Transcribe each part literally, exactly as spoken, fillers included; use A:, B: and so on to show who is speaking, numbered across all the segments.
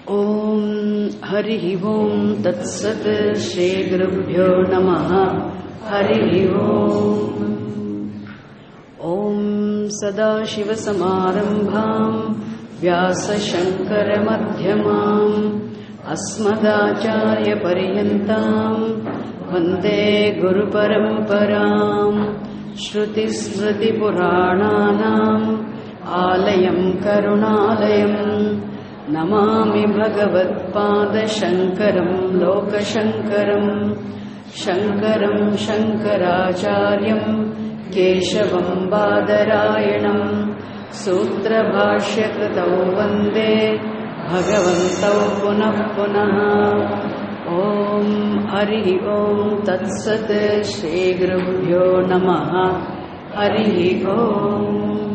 A: Om Hari Om Tat Sat Shri Gurubhyo Namaha Hari Om Om Sadashiva Samarambham Vyasa Shankara Madhyamam Asmadacharya Paryantam Vande Guru Paramparam Shruti Smriti Purananam Alayam Karunalayam Namami Bhagavatpada Shankaram Lokashankaram Shankaram Shankaracharyam Keshavam Badarayanam Sutra Bhashya Kritau Vande Bhagavantau Punah Punah Om Hari Om Tat Sat Shri Gurubhyo Namaha Hari Om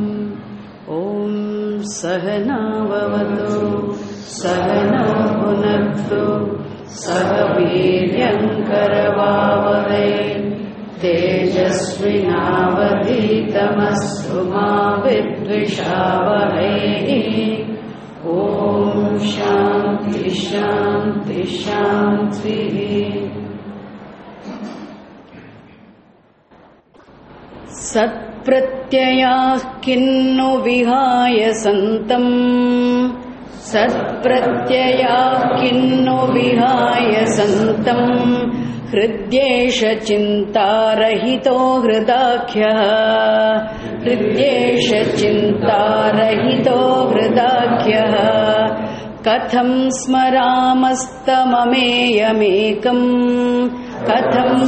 A: Sahana Bhavatu Sahana Bhunaktu Saha Viryam Karavavahai Tejasvinavadhitamastu ma vidvishavahai Om Shanti Shanti Shanti Sat Pratyayah kinnu vihaya santam Sat pratyayah kinnu vihaya santam Hridyesha chintarahito hridakhyah Hridyesha chintarahito hridakhyah Katham smaramastamameyamekam Katham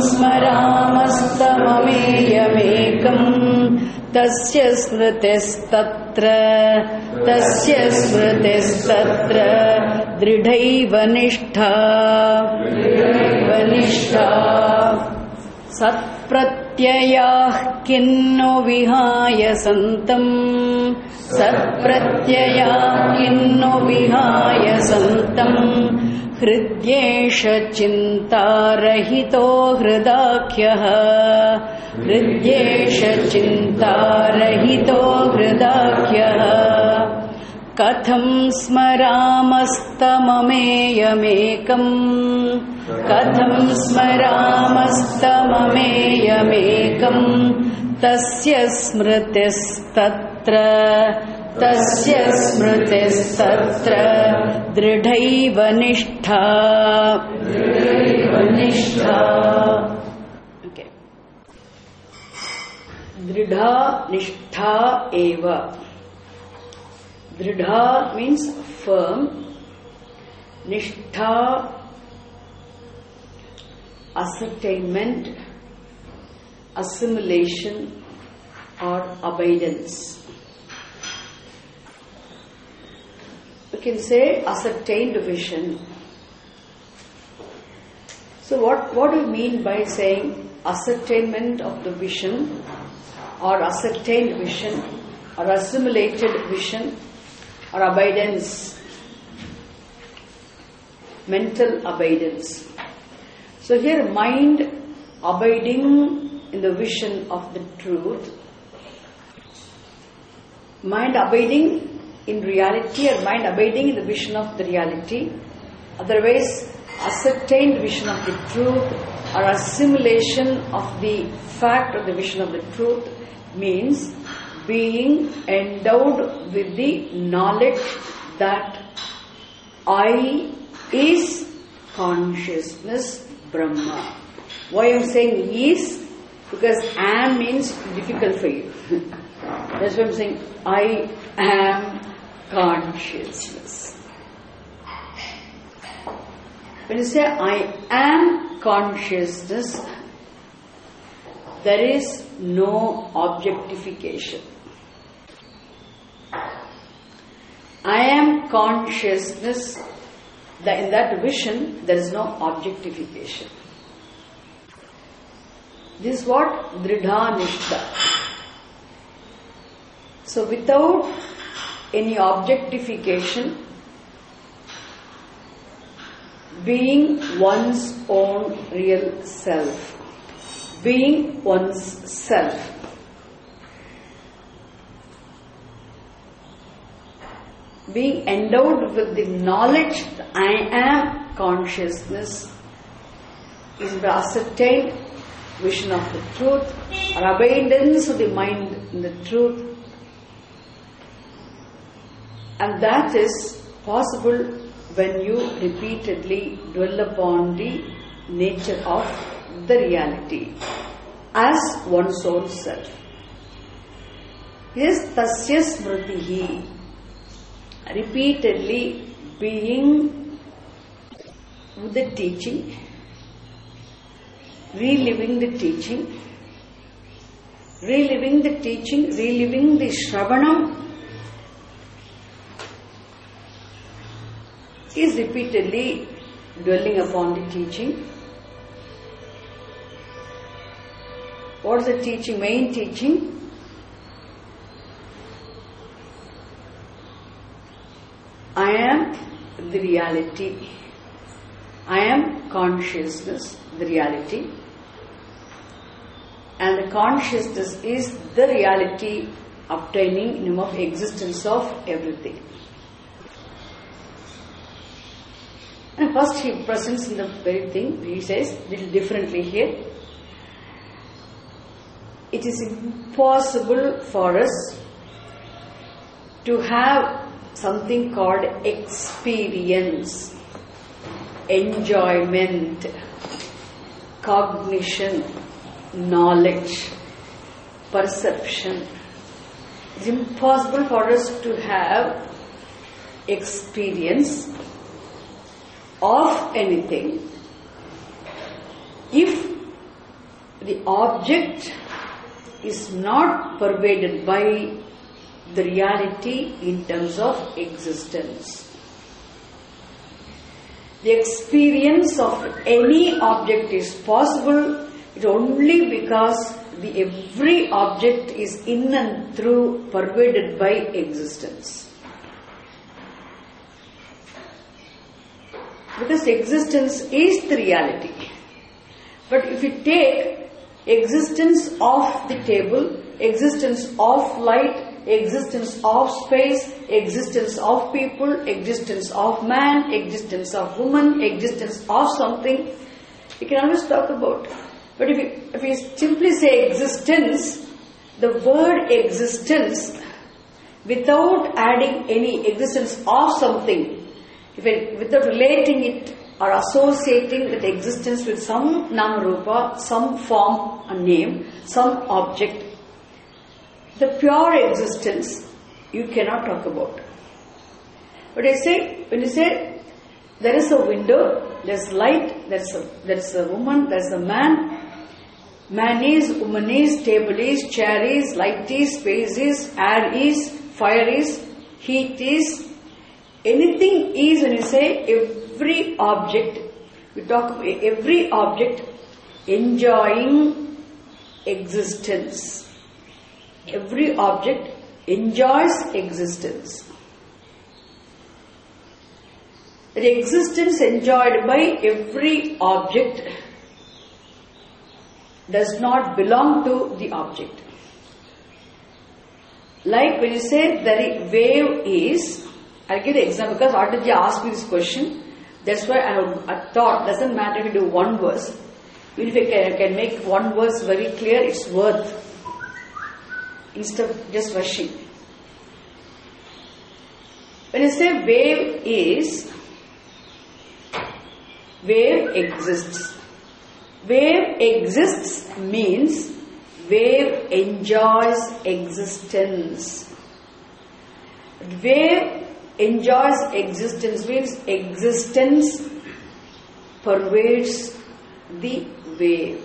A: smaramastamameyamekam Tasya smritistatra Tasya smritistatra Dridhaiva nishtha Dridhaiva nishtha Satpratyayah kinnu vihaya santam Satpratyayah kinnu vihaya santam Hridyesha chintarahito hridakhyah Hridyesha chintarahito hridakhyah Katham smaramastamameyamekam Katham smaramastamameyamekam Tasya smritistatra Tasya smritistatra Dridhaiva nishtha Dridhaiva nishtha Okay. Dridha nishtha eva. Dridha means firm. Nishtha, ascertainment, assimilation or abidance. We can say ascertained vision. So what, what do you mean by saying ascertainment of the vision or ascertained vision or assimilated vision or abidance? Mental abidance. So here mind abiding in the vision of the truth. Mind abiding in reality or mind abiding in the vision of the reality. Otherwise, ascertained vision of the truth or assimilation of the fact or the vision of the truth means being endowed with the knowledge that I is consciousness Brahma. Why I am saying is? Because am means difficult for you. That's why I am saying I am consciousness. When you say I am consciousness, there is no objectification. I am consciousness, in that vision there is no objectification. This is what Dridha Nishtha. So without any objectification, being one's own real self, being one's self. being endowed with the knowledge that I am consciousness is the ascertained vision of the truth or abundance of the mind in the truth. And that is possible when you repeatedly dwell upon the nature of the reality as one's own self. Yes, tasya smritihi, repeatedly being with the teaching, reliving the teaching, reliving the teaching, reliving the Shravanam, is repeatedly dwelling upon the teaching. What is the teaching? Main teaching? I am the reality. I am consciousness, the reality. And the consciousness is the reality obtaining in of existence of everything. And first he presents in the very thing, he says little differently here. It is impossible for us to have something called experience, enjoyment, cognition, knowledge, perception. It's impossible for us to have experience of anything if the object is not pervaded by the reality in terms of existence. The experience of any object is possible only because the every object is in and through pervaded by existence. Because existence is the reality. But if you take existence of the table, existence of light, existence of space, existence of people, existence of man, existence of woman, existence of something, you can always talk about. But if you, if you simply say existence, the word existence, without adding any existence of something, if it, without relating it or associating that existence with some namarupa, some form, a name, some object, the pure existence you cannot talk about. But I say, when you say there is a window, there is light, there is a, there is a woman, there is a man, man is, woman is, table is, chair is, light is, space is, air is, fire is, heat is, anything is. When you say every object, we talk about every object enjoying existence. Every object enjoys existence. The existence enjoyed by every object does not belong to the object. Like when you say the wave is, I'll give the example because Artaji asked me this question. That's why I, have, I thought doesn't matter if you do one verse. Even if I can, I can make one verse very clear, it's worth instead of just rushing. When you say wave is, wave exists. Wave exists means wave enjoys existence. Wave enjoys existence means existence pervades the wave.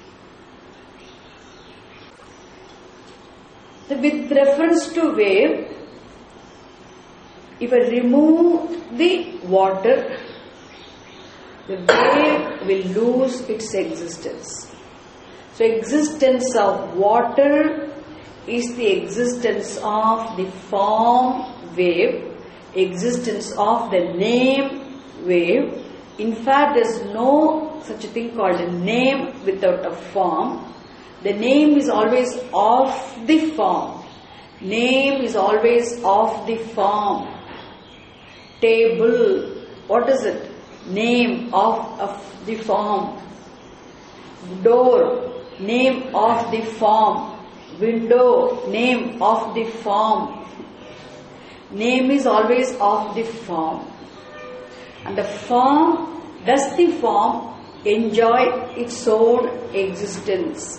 A: With reference to wave, if I remove the water, the wave will lose its existence. So existence of water is the existence of the form wave, existence of the name wave. In fact, there is no such a thing called a name without a form. The name is always of the form. Name is always of the form. Table, what is it? Name of, of the form. Door, name of the form. Window, name of the form. Name is always of the form. And the form, does the form enjoy its own existence?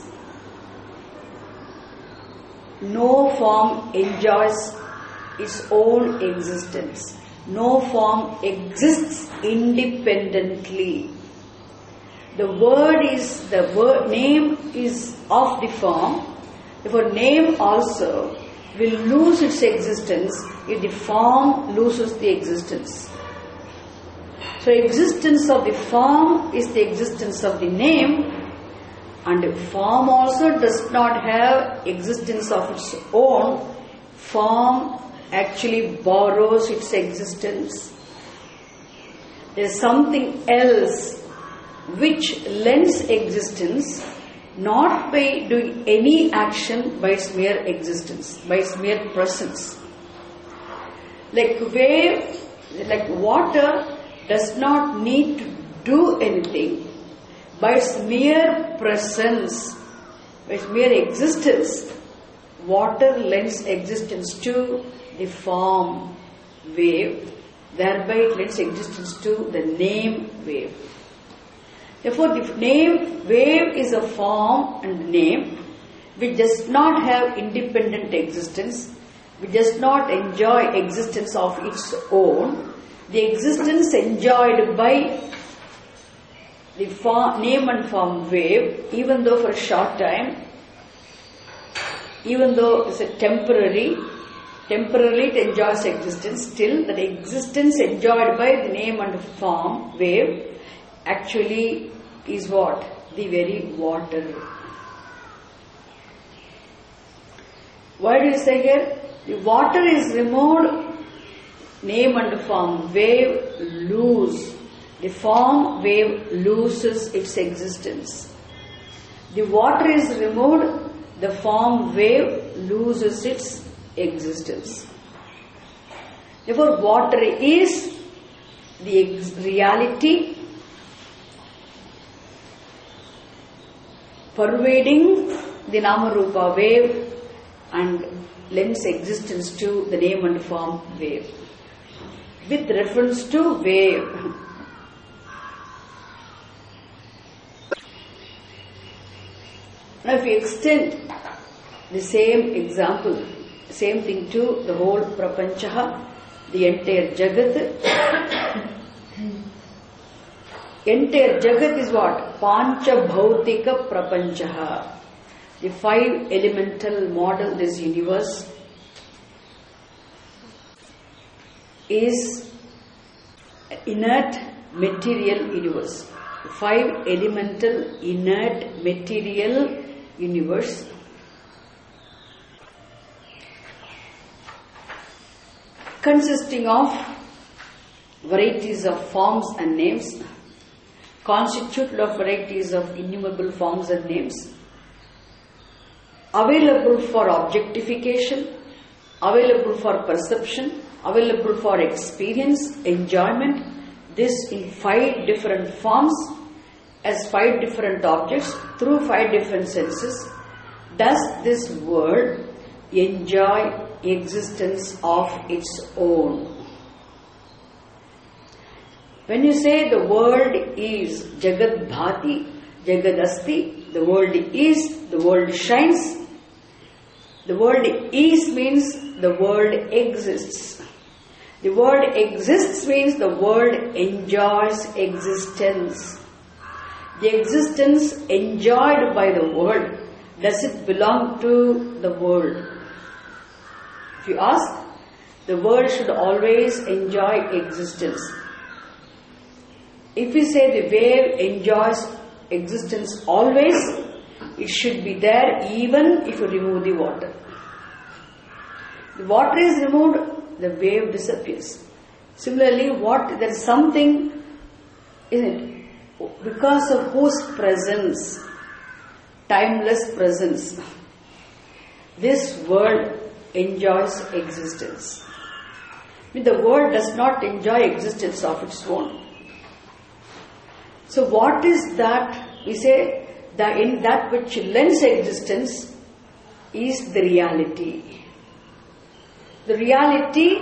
A: No form enjoys its own existence. No form exists independently. The word is, the word name is of the form. Therefore, name also will lose its existence if the form loses the existence. So, existence of the form is the existence of the name, and the form also does not have existence of its own. Form actually borrows its existence. There is something else which lends existence, not by doing any action, by its mere existence, by its mere presence. Like wave, like water does not need to do anything. By its mere presence, by its mere existence, water lends existence to the form wave, thereby it lends existence to the name wave. Therefore, the name wave is a form and name which does not have independent existence, which does not enjoy existence of its own. The existence enjoyed by the form, name and form wave, even though for a short time, even though it's a temporary, temporarily it enjoys existence, still that existence enjoyed by the name and form wave actually is what? The very water. Why do you say here? The water is removed, name and form wave lose. The form wave loses its existence. The water is removed, the form wave loses its existence. Therefore, water is the reality pervading the Nama-Rupa wave and lends existence to the name and form wave. With reference to wave, now if we extend the same example, same thing to the whole prapancha, the entire jagat. Entire jagat is what? Pancha bhautika prapancha. The five elemental model, this universe, is inert material universe. Five elemental inert material universe. Consisting of varieties of forms and names, constituted of varieties of innumerable forms and names, available for objectification, available for perception, available for experience, enjoyment, this in five different forms, as five different objects, through five different senses. Does this world enjoy existence of its own? When you say the world is Jagat Bhati, Jagat Asti, the world is, the world shines. The world is means the world exists. The world exists means the world enjoys existence. The existence enjoyed by the world, does it belong to the world? If you ask, the world should always enjoy existence. If we say the wave enjoys existence always, it should be there even if you remove the water. The water is removed, the wave disappears. Similarly, what there is something, isn't it? Because of whose presence, timeless presence, this world enjoys existence. The world does not enjoy existence of its own. So what is that? We say that in that which lends existence is the reality. The reality,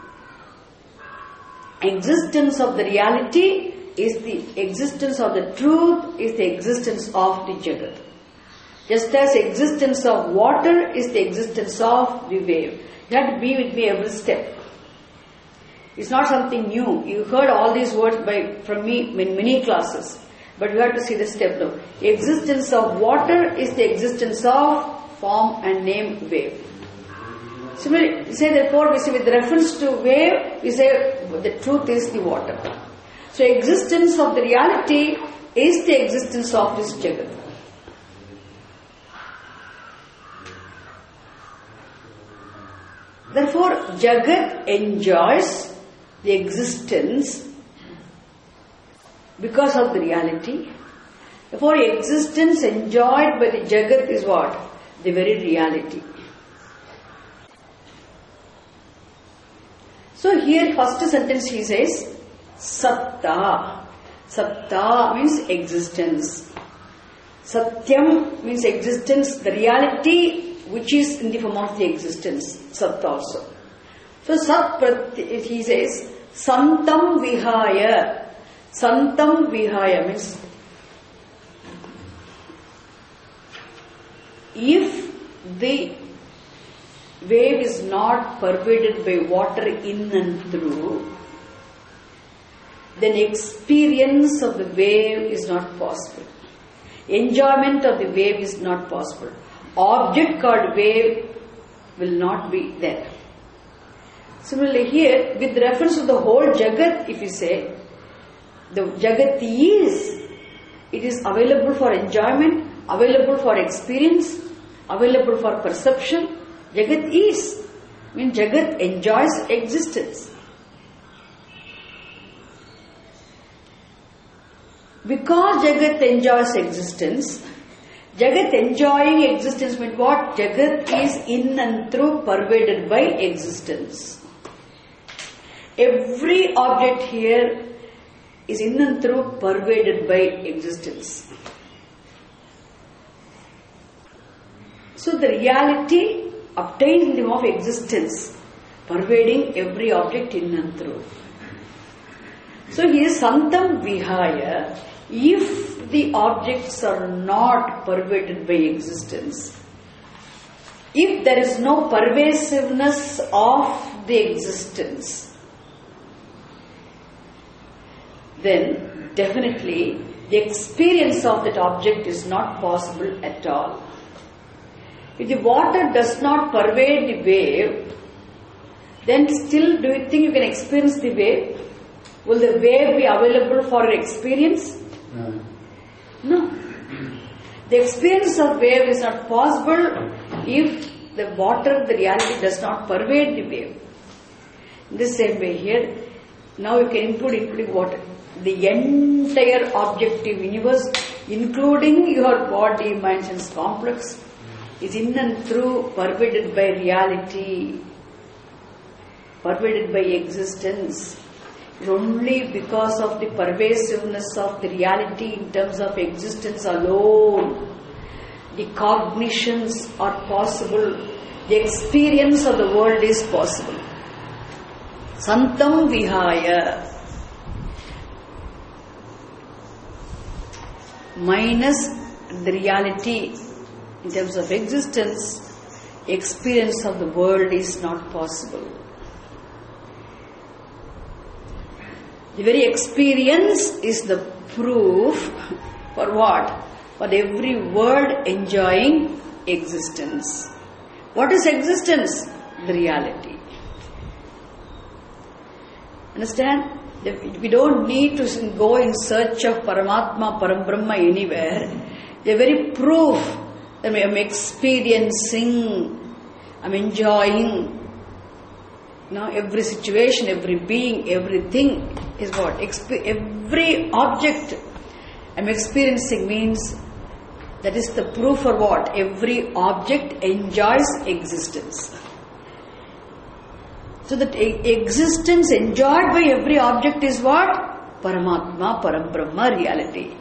A: existence of the reality is the existence of the truth, is the existence of the Jagat. Just as existence of water is the existence of the wave. You have to be with me every step. It's not something new. You heard all these words by from me in many classes. But you have to see the step now. Existence of water is the existence of form and name wave. Similarly, we say therefore, we say with reference to wave, we say the truth is the water. So existence of the reality is the existence of this Jagat. Therefore, Jagat enjoys the existence because of the reality. Therefore, existence enjoyed by the Jagat is what? The very reality. So here, first sentence he says, Satta. Satta means existence. Satyam means existence, the reality which is in the form of the existence. Sat also. So Sat, he says, Santam Vihaya. Santam Vihaya means if the wave is not pervaded by water in and through, then experience of the wave is not possible. Enjoyment of the wave is not possible. Object called wave will not be there. Similarly here, with reference to the whole Jagat, if you say, the Jagat is, it is available for enjoyment, available for experience, available for perception. Jagat is, I mean Jagat enjoys existence. Because Jagat enjoys existence, Jagat enjoying existence means what? Jagat is in and through pervaded by existence. Every object here is in and through pervaded by existence. So the reality obtained in the form of existence, pervading every object in and through. So here Santam Vihaya, if the objects are not pervaded by existence, if there is no pervasiveness of the existence, then definitely the experience of that object is not possible at all. If the water does not pervade the wave, then still do you think you can experience the wave? Will the wave be available for experience? No. No. The experience of wave is not possible if the water, the reality does not pervade the wave. In the same way here, now you can include including water. The entire objective universe, including your body, mind, sense complex, is in and through pervaded by reality, pervaded by existence. Only because of the pervasiveness of the reality in terms of existence alone, the cognitions are possible, the experience of the world is possible. Santam Vihaya. Minus the reality in terms of existence, experience of the world is not possible. The very experience is the proof for what? For every world enjoying existence. What is existence? The reality. Understand? We don't need to go in search of Paramatma, Parambrahma anywhere. The very proof that I am experiencing, I am enjoying, you know, every situation, every being, everything is what? Exper- every object I am experiencing means that is the proof for what? Every object enjoys existence. So that existence enjoyed by every object is what? Paramatma, Parabrahma, reality.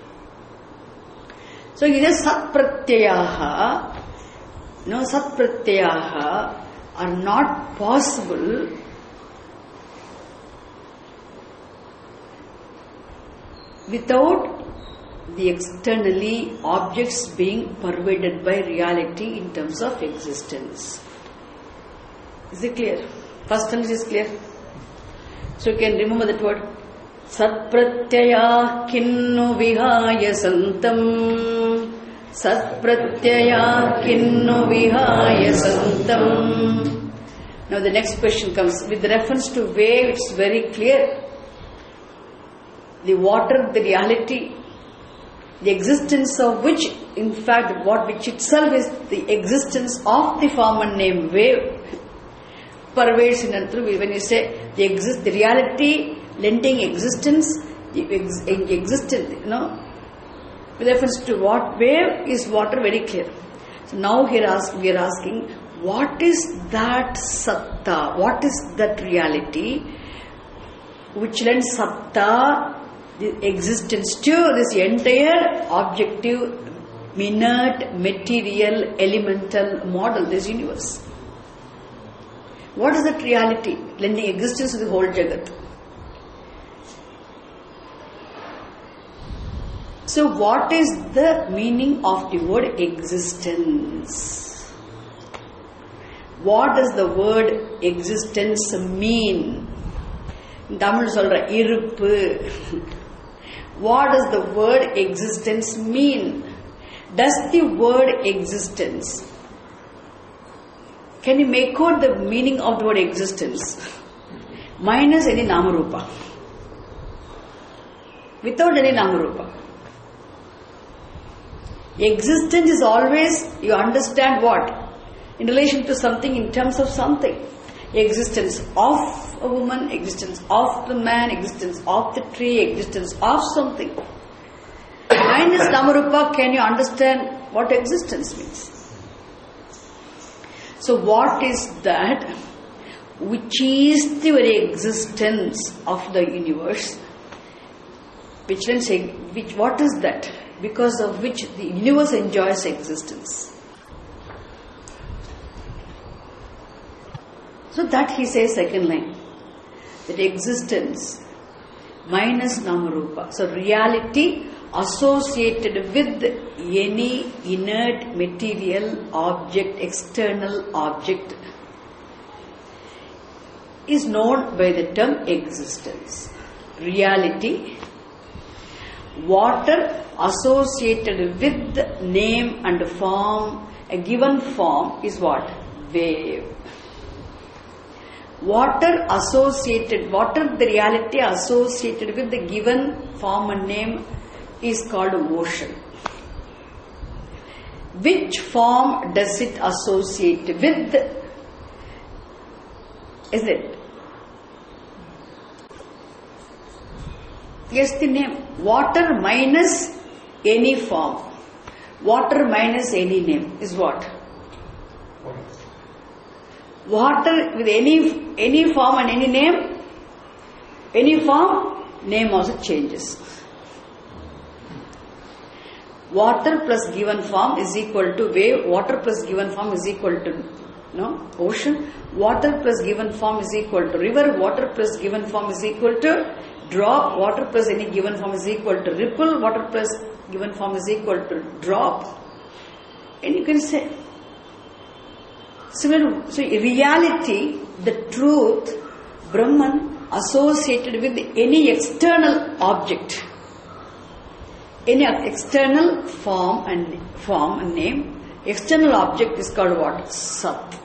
A: So it is Sat-Pratyayaha. No, Sat-Pratyayaha are not possible without the externally objects being pervaded by reality in terms of existence. Is it clear? First sentence is clear. So you can remember that word. Sat-pratyaya kinnu vihaya santam. Sat-pratyaya kinnu vihaya santam. Now the next question comes. With reference to wave, it's very clear. The water, the reality, the existence of which, in fact, what which itself is the existence of the form and name wave, pervades in and through. When you say the exist, the reality lending existence, the ex, existence, you know, with reference to what wave is water, very clear. So now here ask, we are asking, what is that satta? What is that reality which lends satta, the existence to this entire objective, inert, material, elemental model, this universe? What is that reality lending existence to the whole Jagat? So what is the meaning of the word existence? What does the word existence mean? In Tamil solra iruppu. What does the word existence mean? Does the word existence, can you make out the meaning of the word existence minus any namarupa? Without any namarupa. Existence is always, you understand what? In relation to something, in terms of something. Existence of a woman, existence of the man, existence of the tree, existence of something. Minus namarupa, can you understand what existence means? So what is that which is the very existence of the universe? Which then say, which, what is that? Because of which the universe enjoys existence. So that he says second line, that existence minus namarupa. So reality associated with any inert material object, external object, is known by the term existence. Reality, water associated with name and form, a given form is what? Wave. Water associated, water, the reality associated with the given form and name is called ocean. Which form does it associate with? Is it? Yes, the name. Water minus any form. Water minus any name is what? Water with any any form and any name, any form, name also changes. Water plus given form is equal to wave. Water plus given form is equal to no ocean. Water plus given form is equal to river. Water plus given form is equal to drop. Water plus any given form is equal to ripple. Water plus given form is equal to drop. And you can say, similar, so reality, the truth, Brahman associated with any external object, any external form and form and name, external object is called what? Sat.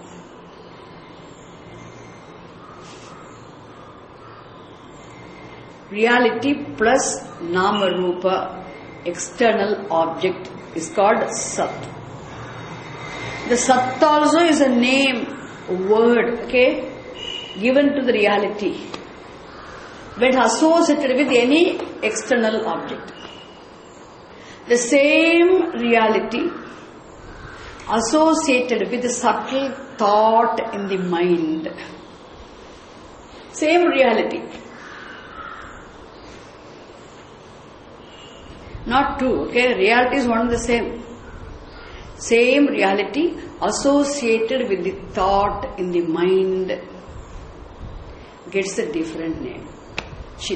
A: Reality plus nama rupa, external object, is called Sat. The Sat also is a name, a word, okay, given to the reality, when associated with any external object. The same reality associated with the subtle thought in the mind Same reality. Not two, okay? Reality is one and the same. Same reality associated with the thought in the mind gets a different name. Chit.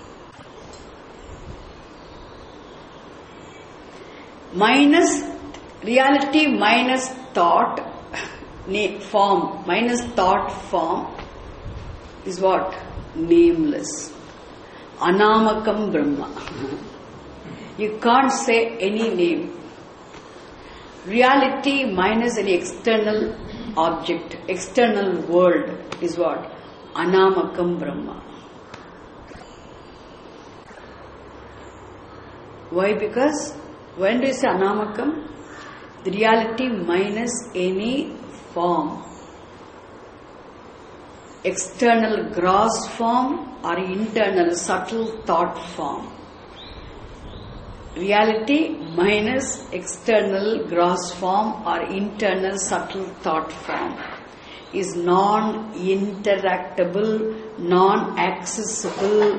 A: Minus reality minus thought form, minus thought form is what? Nameless. Anamakam Brahma. You can't say any name. Reality minus any external object, external world is what? Anamakam Brahma. Why? Because when do you say Anamakam? The reality minus any form. External gross form or internal subtle thought form. Reality minus external gross form or internal subtle thought form is non-interactable, non-accessible,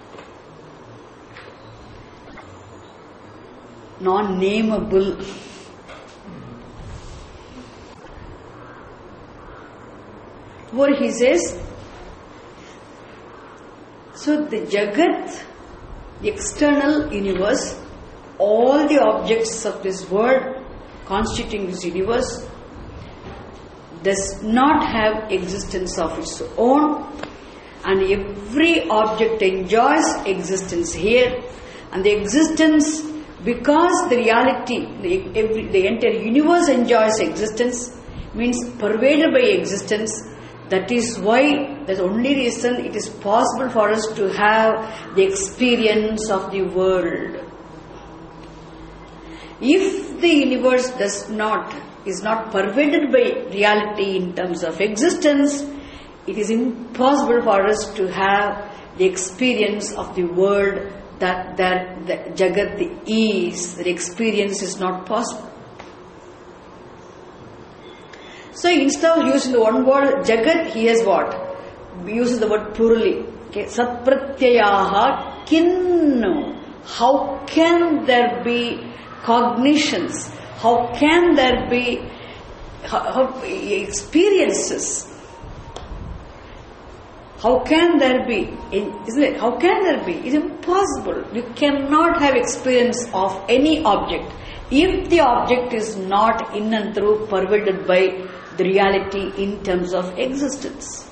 A: non-nameable. What he says, so the Jagat, the external universe, all the objects of this world constituting this universe does not have existence of its own, and every object enjoys existence here, and the existence, because the reality, the, every, the entire universe enjoys existence, means pervaded by existence. That is why, that's the only reason it is possible for us to have the experience of the world. If the universe does not, is not pervaded by reality in terms of existence, it is impossible for us to have the experience of the world that, that, that Jagat is. The experience is not possible. So instead of using the one word Jagat, he has what? He uses the word Puruli. Okay. Satpratyayaha kinnu. How can there be cognitions? How can there be how, how, experiences? How can there be? Isn't it? How can there be? It's impossible. You cannot have experience of any object if the object is not in and through pervaded by the reality in terms of existence.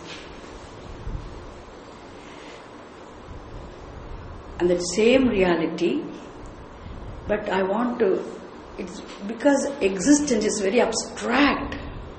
A: And that same reality, but I want to, it's because existence is very abstract.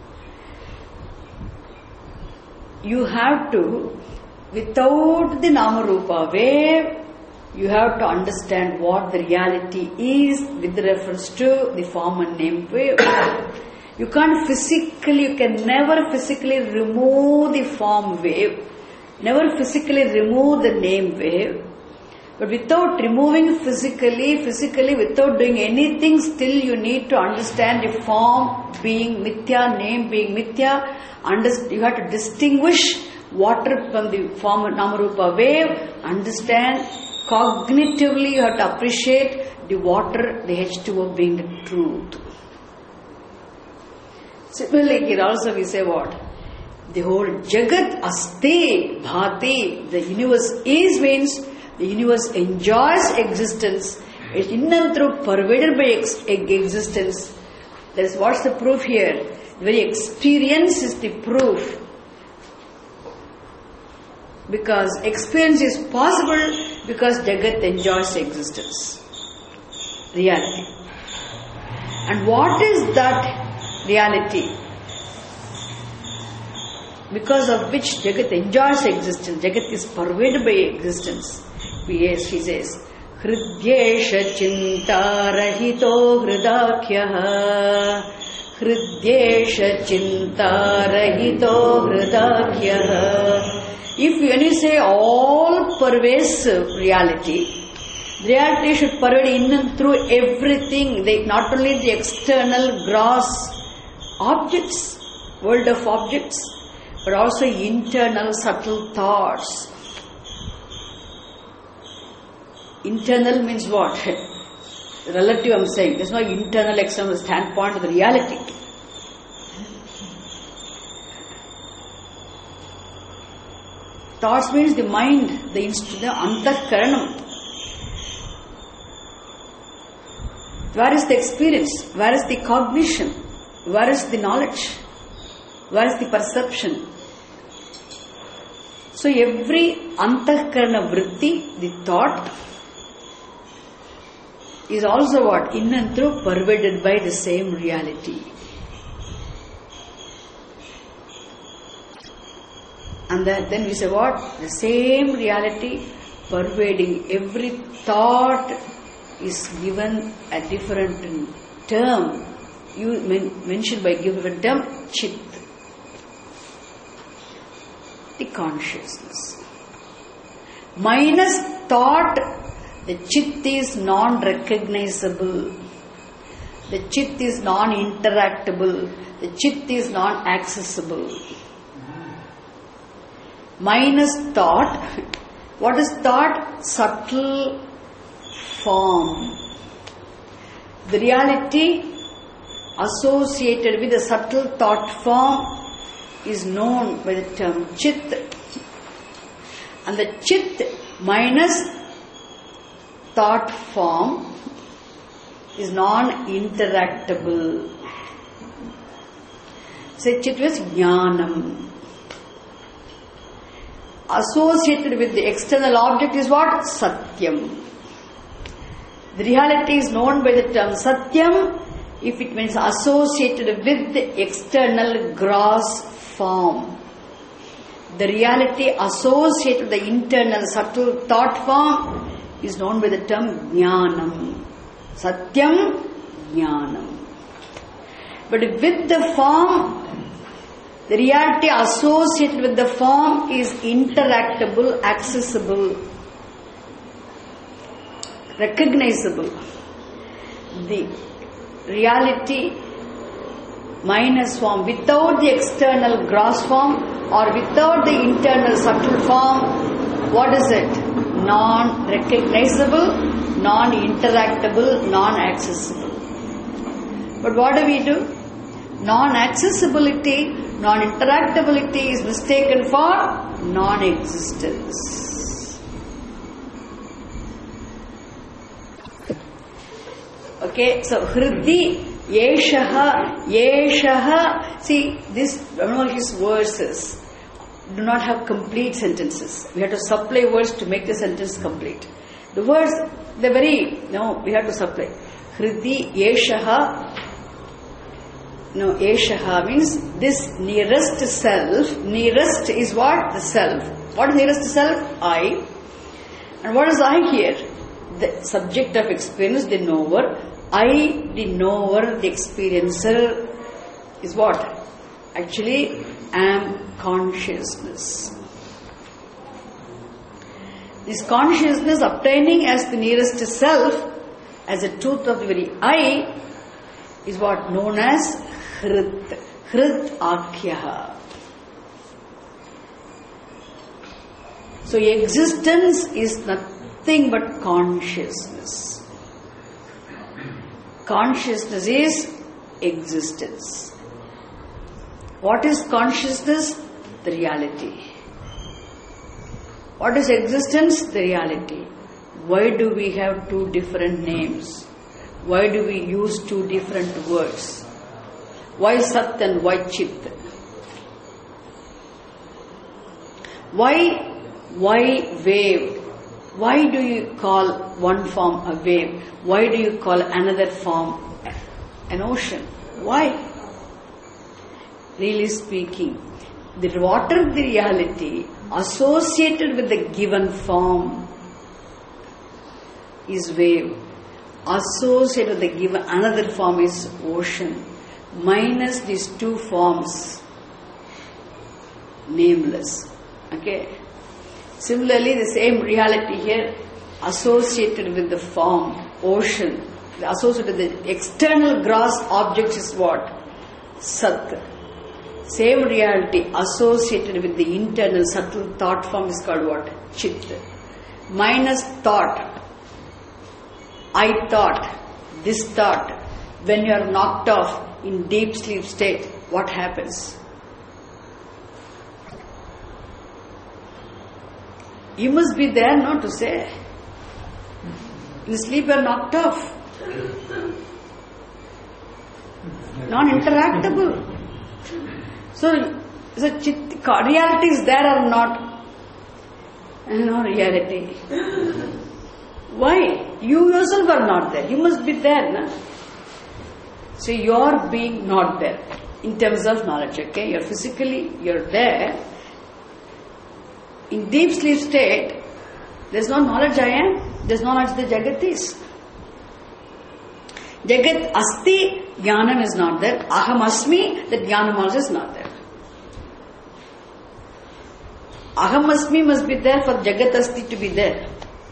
A: You have to, without the Nama-Rupa wave, you have to understand what the reality is with reference to the form and name wave. You can't physically, you can never physically remove the form wave, never physically remove the name wave. But without removing physically, physically, without doing anything, still you need to understand the form being mithya, name being mithya. Underst- you have to distinguish water from the form Nama-Rupa wave. Understand, cognitively you have to appreciate the water, the H two O being the truth. Similarly, here also we say what? The whole Jagat Asti Bhati, the universe is means the universe enjoys existence. It's in and through pervaded by ex- existence. That is what's the proof here? The very experience is the proof. Because experience is possible because Jagat enjoys existence. Reality. And what is that reality? Because of which Jagat enjoys existence. Jagat is pervaded by existence. Yes, he says, Hridyesha chinta rahito hridakyaha. Hridyesha chinta rahito hridakyaha. If when you say all pervasive reality, reality should pervade in and through everything, they, not only the external gross objects, world of objects, but also internal subtle thoughts. Internal means what? Relative, I'm saying. There's no internal external standpoint of the reality. Thoughts means the mind, the inst- the antahkaranam. Where is the experience? Where is the cognition? Where is the knowledge? Where is the perception? So every antahkarana vritti, the thought, is also what? In and through pervaded by the same reality. And that, then we say what? The same reality pervading every thought is given a different term. You men- mentioned by given term, chit. The consciousness. Minus thought, the chit is non-recognizable. The chit is non-interactable. The chit is non-accessible. Minus thought. What is thought? Subtle form. The reality associated with the subtle thought form is known by the term chit. And the chit minus thought form is non-interactable. Say chit was jnanam. Associated with the external object is what? Satyam. The reality is known by the term Satyam if it means associated with the external gross form. The reality associated with the internal subtle thought form is known by the term Jnanam. Satyam, Jnanam. But with the form, the reality associated with the form is interactable, accessible, recognizable. The reality minus form, without the external gross form or without the internal subtle form, what is it? Non-recognizable, non-interactable, non-accessible. But what do we do? Non-accessibility, non-interactability is mistaken for non-existence. Okay, so Hriddhi, Yeshaha, Yeshaha. See, this Brahma-Mahari's verses do not have complete sentences. We have to supply words to make the sentence complete. The words, they're very, no, we have to supply. Hriddhi, Yeshaha. No, Eshaha means this nearest self. Nearest is what? The self. What is nearest self? I. And what is I here? The subject of experience, the knower. I, the knower, the experiencer, is what? Actually, am consciousness. This consciousness obtaining as the nearest self, as a truth of the very I, is what known as Hrit. Hrit Akhyaha. So existence is nothing but consciousness. Consciousness is existence. What is consciousness? The reality. What is existence? The reality. Why do we have two different names? Why do we use two different words? Why Sat and why Chit? Why, why wave? Why do you call one form a wave? Why do you call another form an ocean? Why? Really speaking, the water, the reality associated with the given form is wave. Associated with the given another form is ocean. Minus these two forms, nameless. Okay. Similarly, the same reality here associated with the form, ocean. Associated with the external gross object is what? Sat. Same reality associated with the internal subtle thought form is called what? Chit. Minus thought, I thought, this thought, when you are knocked off in deep sleep state, what happens? You must be there not to say. In sleep you are knocked off. Non-interactable. So, so chit, reality is there or not? No reality. Why? You yourself are not there. You must be there, na? So you are being not there in terms of knowledge. Okay, you're physically you're there. In deep sleep state, there's no knowledge I am. There's no knowledge the Jagat is. Jagat asti, jnanam is not there. Aham asmi, that jnanam also is not there. Aham asmi must be there for Jagat asti to be there.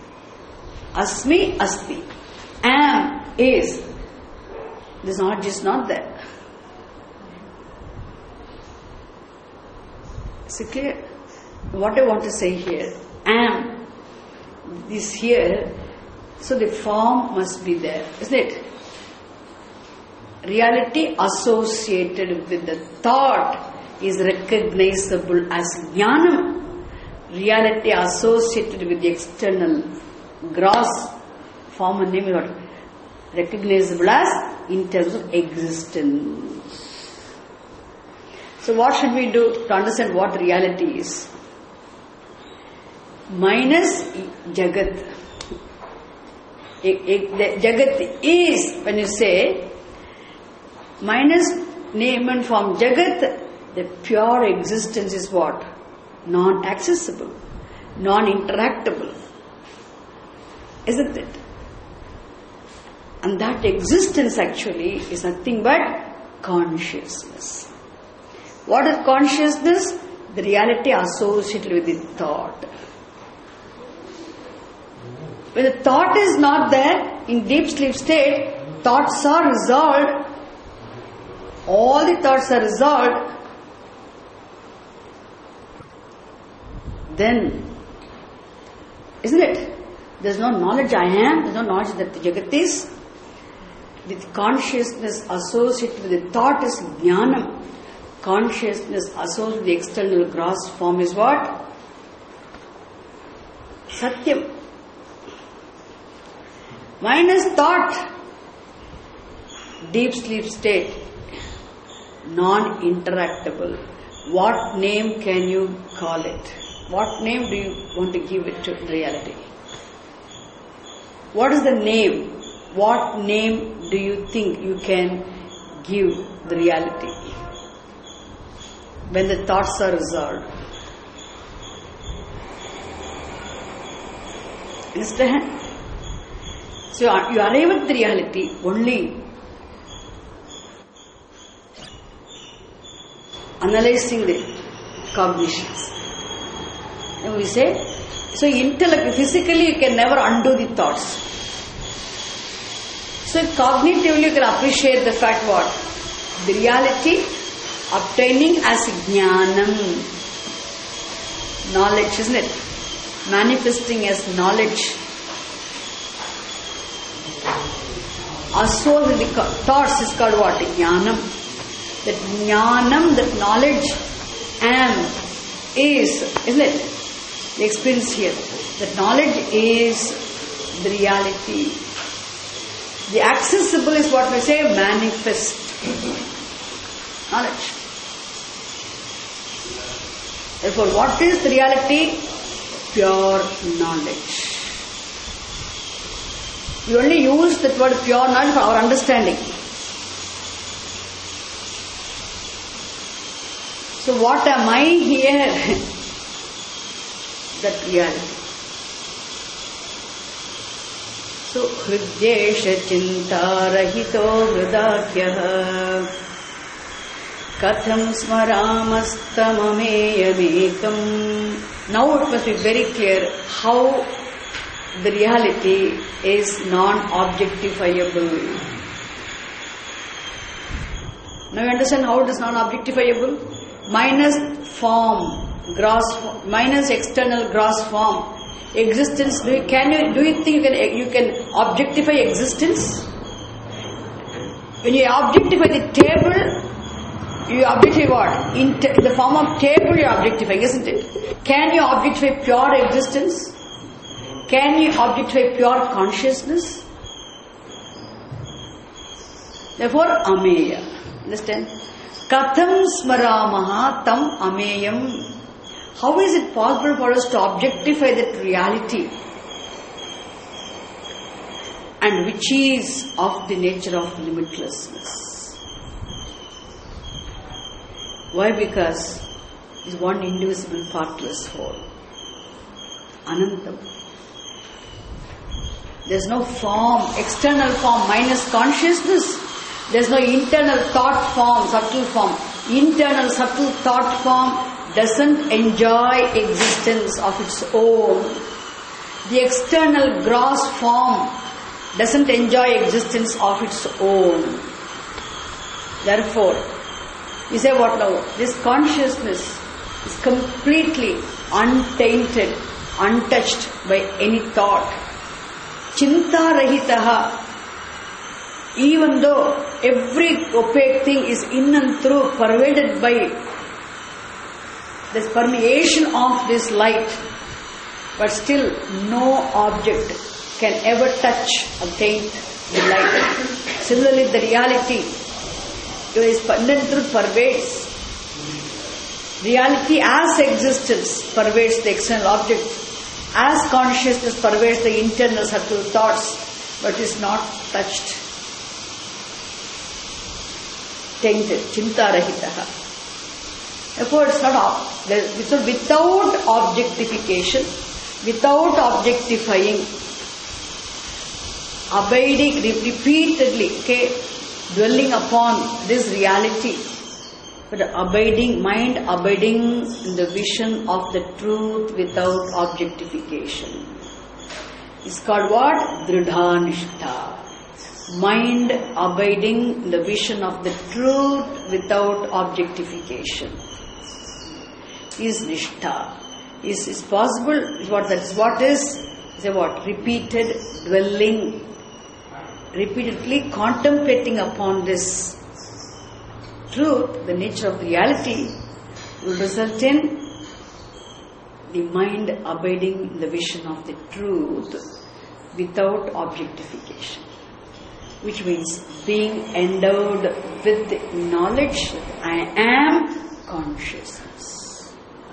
A: Asmi asti. Am is. This knowledge is not there. Is it clear? What I want to say here, am is here, so the form must be there, isn't it? Reality associated with the thought is recognizable as jnanam. Reality associated with the external gross form and name is recognizable as in terms of existence. So what should we do to understand what reality is? Minus Jagat. Jagat is, when you say, minus name and form Jagat, the pure existence is what? Non-accessible, non-interactable. Isn't it? And that existence actually is nothing but consciousness. What is consciousness? The reality associated with the thought. When the thought is not there, in deep sleep state, thoughts are resolved. All the thoughts are resolved. Then, isn't it? There's no knowledge I am, there's no knowledge that the Jagat is. The consciousness associated with the thought is jnanam. Consciousness associated with the external gross form is what? Satyam. Minus thought, deep sleep state, non-interactable. What name can you call it? What name do you want to give it to reality? What is the name? What name do you think you can give the reality when the thoughts are resolved? Understand? So you arrive at the reality only analyzing the cognitions. And we say, so intellect, physically you can never undo the thoughts. So cognitively you can appreciate the fact what? The reality obtaining as jnanam, knowledge, isn't it? Manifesting as knowledge. Also with the thoughts is called what? Jnanam. That jnanam, that knowledge, am, is, isn't it? The experience here. That knowledge is the reality. The accessible is what we say, manifest knowledge. Therefore, what is the reality? Pure knowledge. We only use that word pure knowledge for our understanding. So what am I here? That reality. So hridyesha chinta rahito hridakyaha katham smaramastamameyamekam. Now it must be very clear how the reality is non-objectifiable. Now you understand how it is non-objectifiable? minus form, gross, minus external gross form, existence. Do you, can you do you think you can, you can objectify existence? When you objectify the table, you objectify what? In, t- in the form of table, you are objectifying, isn't it? Can you objectify pure existence? Can you objectify pure consciousness? Therefore, ameya. Understand? Katham smaramaha tam ameyam. How is it possible for us to objectify that reality? And which is of the nature of limitlessness. Why? Because it is one indivisible, partless whole. Anantam. There is no form, external form minus consciousness. There is no internal thought form, subtle form. Internal subtle thought form doesn't enjoy existence of its own. The external gross form doesn't enjoy existence of its own. Therefore, you say what now? This consciousness is completely untainted, untouched by any thought. Chinta rahitaha. Even though every opaque thing is in and through pervaded by this permeation of this light, but still no object can ever touch or taint the light. Similarly, the reality is in and through pervades. Reality as existence pervades the external object, as consciousness pervades the internal subtle thoughts, but is not touched, tainted, chinta rahitaha. Therefore, it's not without objectification, without objectifying, abiding repeatedly, okay, dwelling upon this reality, but abiding, mind abiding in the vision of the truth without objectification. It's called what? Dridhanishta. Mind abiding in the vision of the truth without objectification is nishtha. Is is possible? Is what that is? What is? Is what? Repeated dwelling, repeatedly contemplating upon this truth, the nature of reality, will result in the mind abiding in the vision of the truth without objectification. Which means being endowed with the knowledge that I am consciousness.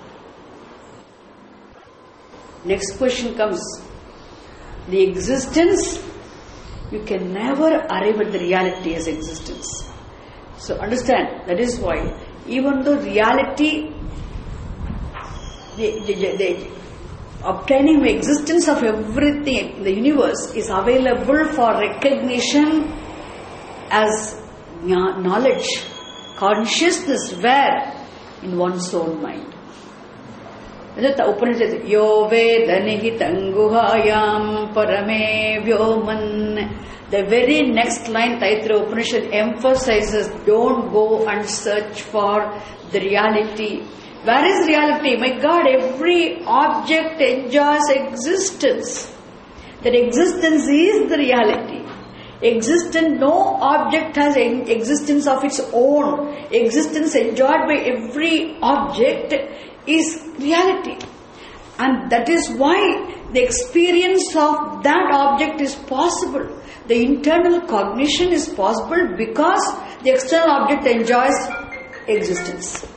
A: Next question comes. The existence, you can never arrive at the reality as existence. So understand, that is why even though reality, the, the, the, obtaining the existence of everything in the universe is available for recognition as knowledge, consciousness, where? In one's own mind. The Upanishad, Yo Veda Nihitam Guhayam Parame Vyoman. The very next line, Taittiriya Upanishad emphasizes, don't go and search for the reality. Where is reality? My God, every object enjoys existence. That existence is the reality. Existence, no object has an existence of its own. Existence enjoyed by every object is reality. And that is why the experience of that object is possible. The internal cognition is possible because the external object enjoys existence.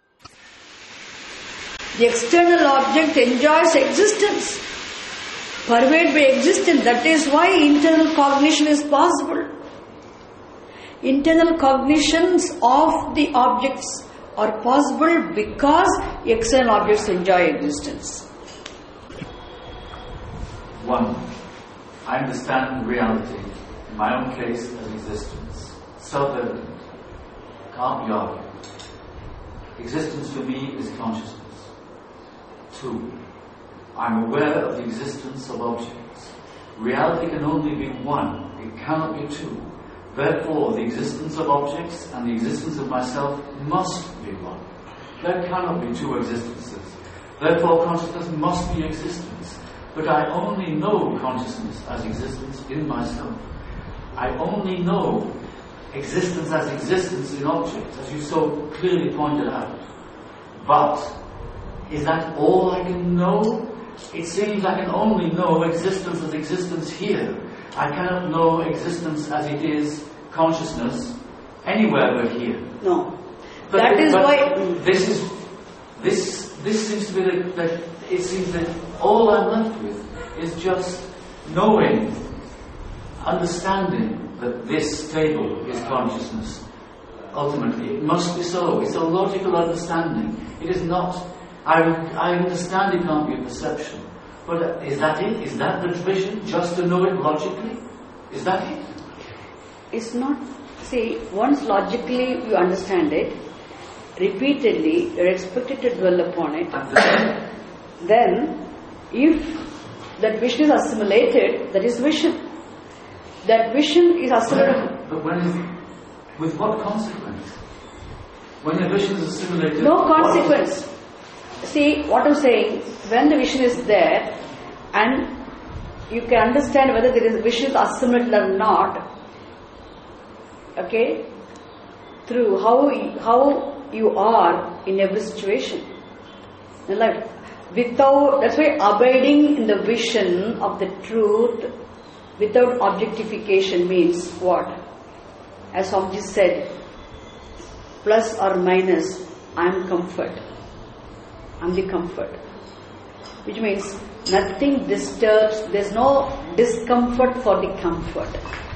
A: The external object enjoys existence, pervaded by existence. That is why internal cognition is possible. Internal cognitions of the objects are possible because external objects enjoy existence.
B: One, I understand reality, in my own case, as existence. Self-evident. Can't be argued. Existence for me is consciousness. Two, I'm aware of the existence of objects. Reality can only be one, it cannot be two. Therefore, the existence of objects and the existence of myself must be one. There cannot be two existences. Therefore, consciousness must be existence. But I only know consciousness as existence in myself. I only know existence as existence in objects, as you so clearly pointed out. But is that all I can know? It seems I can only know existence as existence here. I cannot know existence as it is, consciousness, anywhere but here.
A: No.
B: But
A: that
B: it,
A: is
B: but
A: why...
B: This is... This, this seems to be the, that... It seems that all I'm left with is just knowing, understanding that this table is consciousness. Ultimately, it must be so. It's a logical understanding. It is not... I, I understand it can't be a perception. But is that it? Is that the vision? Just to know it logically? Is that it?
A: It's not... See, once logically you understand it, repeatedly you're expected to dwell upon it, then if that vision is assimilated, that is vision. That vision is assimilated.
B: But when is... With what consequence? When the vision is assimilated...
A: No consequence. See, what I'm saying, when the vision is there, and you can understand whether there is a vision is assimilated or not, okay, through how, how you are in every situation in life. Without, that's why abiding in the vision of the truth without objectification means what? As Swamiji said, plus or minus, I am comfort. I am the comfort. Which means nothing disturbs, there's no discomfort for the comfort.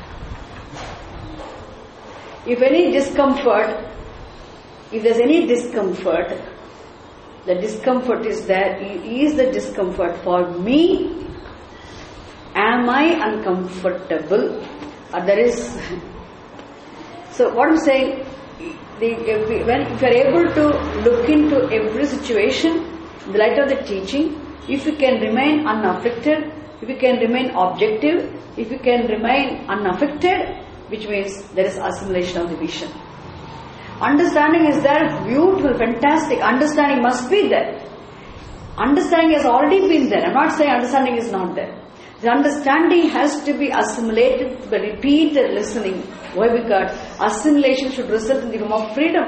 A: If any discomfort, if there's any discomfort, the discomfort is there. Is the discomfort for me? Am I uncomfortable? Or there is... So what I'm saying, the, if, we, when, if you are able to look into every situation in the light of the teaching, if you can remain unaffected, if you can remain objective, if you can remain unaffected, which means there is assimilation of the vision. Understanding is there, beautiful, fantastic. Understanding must be there. Understanding has already been there. I'm not saying understanding is not there. The understanding has to be assimilated by repeated listening. Why? Because assimilation should result in the form of freedom.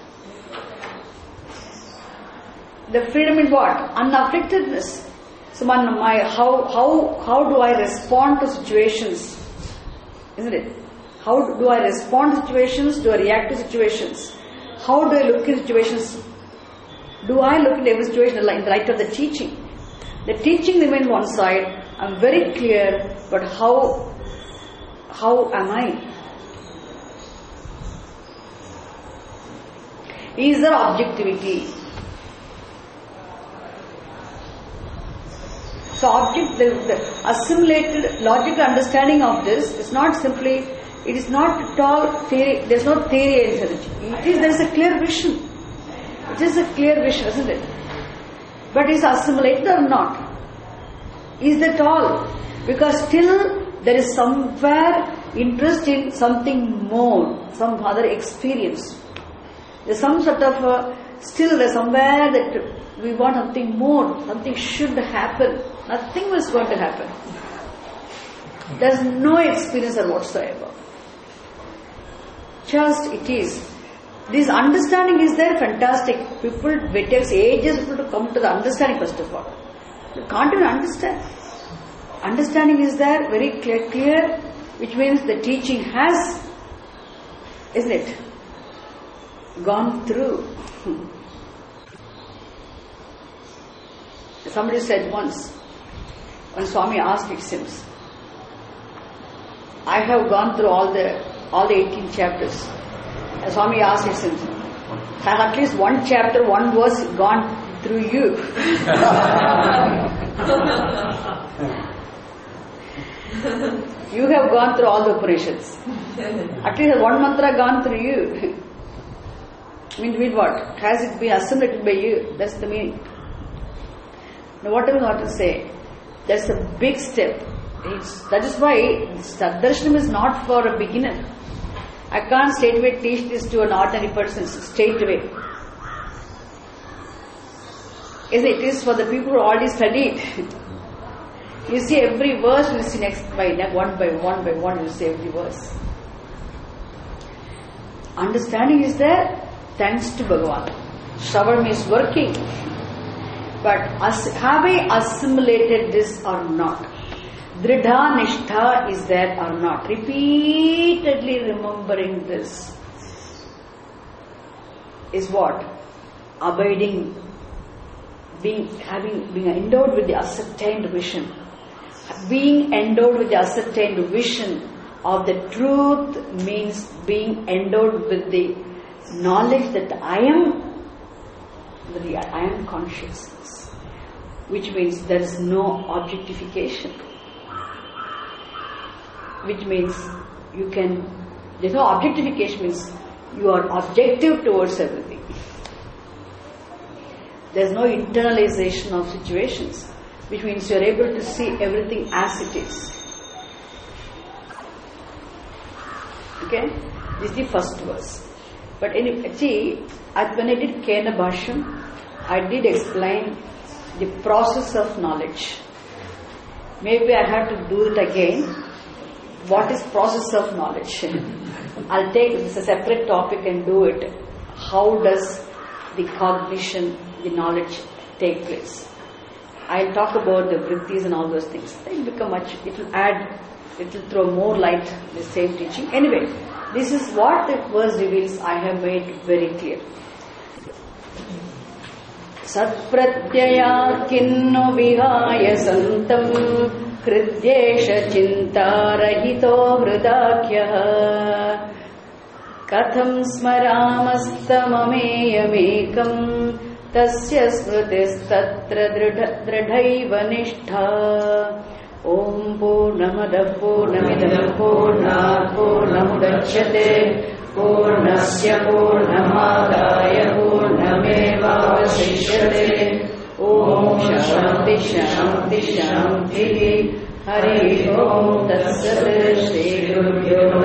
A: The freedom in what? Unaffectedness. So, my, how, how, how do I respond to situations? Isn't it? How do I respond to situations? Do I react to situations? How do I look in situations? Do I look in every situation in the light of the teaching? The teaching remains one side. I'm very clear, but how, how am I? Is there objectivity? So object, the, the assimilated logical understanding of this is not simply, it is not at all theory, there is no theory in it. It is, there is a clear vision. It is a clear vision, isn't it? But is assimilated or not? Is that all? Because still there is somewhere interest in something more, some other experience. There's some sort of, uh, still there's somewhere that we want something more, something should happen. Nothing was going to happen. There's no experience whatsoever. Just it is. This understanding is there, fantastic. People, it takes ages for people to come to the understanding first of all. You can't even understand. Understanding is there, very clear, clear, which means the teaching has, isn't it, gone through. Somebody said once, when Swami asked, it seems, I have gone through all the all the eighteen chapters. And Swami asked, it seems, has at least one chapter, one verse gone through you? You have gone through all the operations. At least one mantra gone through you. Mean, mean what? Has it been assimilated by you? That's the meaning. Now what do we want to say? That's a big step. It's, that is why Saddarshanam is not for a beginner. I can't straight away teach this to an ordinary person, straight away. Yes, it is for the people who already studied. You see every verse, you see next by one by one by one, you see every verse. Understanding is there, thanks to Bhagavan. Shravanam is working. But as, have I assimilated this or not? Dridha Nishtha is there or not? Repeatedly remembering this is what? Abiding, being, having, being endowed with the ascertained vision. Being endowed with the ascertained vision of the truth means being endowed with the knowledge that I am, the I am consciousness, which means there is no objectification, which means you can, there's no objectification, means you are objective towards everything. There's no internalization of situations, which means you are able to see everything as it is. Okay? This is the first verse. But anyway, see, when I did Kena Bhashyam, I did explain the process of knowledge. Maybe I have to do it again. What is process of knowledge? I'll take this as a separate topic and do it. How does the cognition, the knowledge take place? I'll talk about the vrittis and all those things. It will become much, it will add, it will throw more light on the same teaching. Anyway, this is what the verse reveals. I have made very clear. Satpratyaya kinno vihaya santam krityesha chintarahito hridakya katham smaramastamameyamekam tasya smritistatra dridhaiva nishtha. Om Purnamada Purnamidam Purnat Purnamudachyate Purnasya Purnamadaya Purnameva Vasishyate. Om Shanti Shanti Shanti. Hari Om Tat Sat. Shri Gurubhyo